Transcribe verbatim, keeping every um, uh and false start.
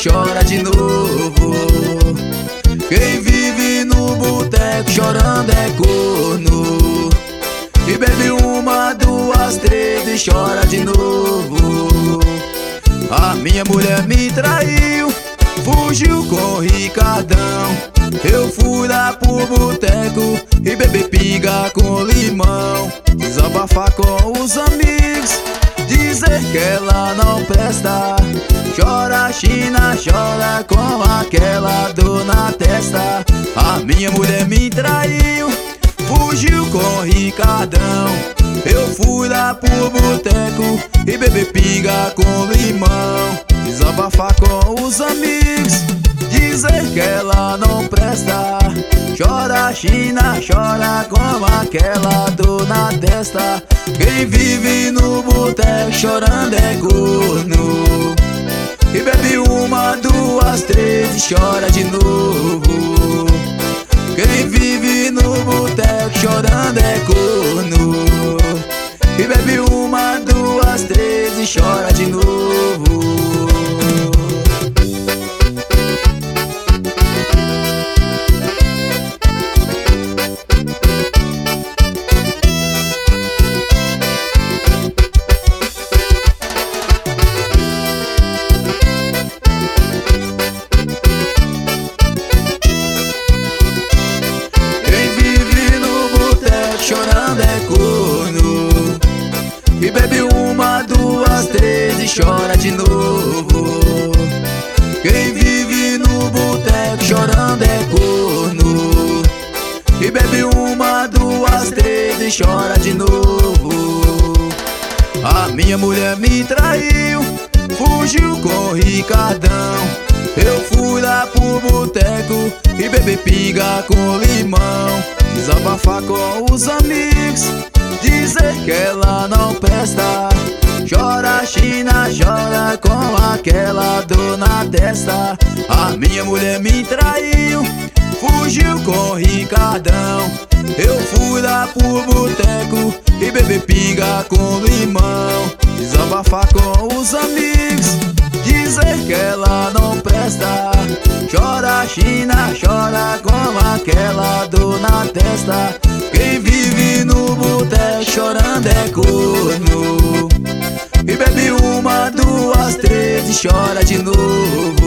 chora de novo. Quem vive no boteco chorando é corno. E bebe uma, duas, três e chora de novo. A minha mulher me traiu, fugiu com o Ricardão. Eu fui lá pro boteco e bebi pinga com limão. Desabafar com os amigos, dizer que ela não presta. Chora China, chora com aquela dor na testa. A minha mulher me traiu, fugiu com o Ricardão. Eu fui lá pro boteco e bebi pinga com limão. Desabafar com os amigos, dizer que ela não presta. Chora China, chora com aquela dor na testa. Quem vive no boteco chorando é corno. E bebe uma, duas, três e chora de novo. Quem vive no boteco chorando é corno. E bebe uma, duas, três e chora de novo. Chorando é corno. E bebe uma, duas, três e chora de novo. Quem vive no boteco chorando é corno. E bebe uma, duas, três e chora de novo. A minha mulher me traiu, fugiu com o Ricardão. Eu fui lá pro boteco e bebi pinga com limão. Desabafar com os amigos, dizer que ela não presta. Chora China, chora com aquela dor na testa. A minha mulher me traiu, fugiu com o Ricardão. Eu fui lá pro boteco e bebi pinga com limão. Desabafar com os amigos, dizer que ela não presta. Chora China, chora com aquela dor na testa. Quem vive no boteco chorando é corno. E bebe uma, duas, três e chora de novo.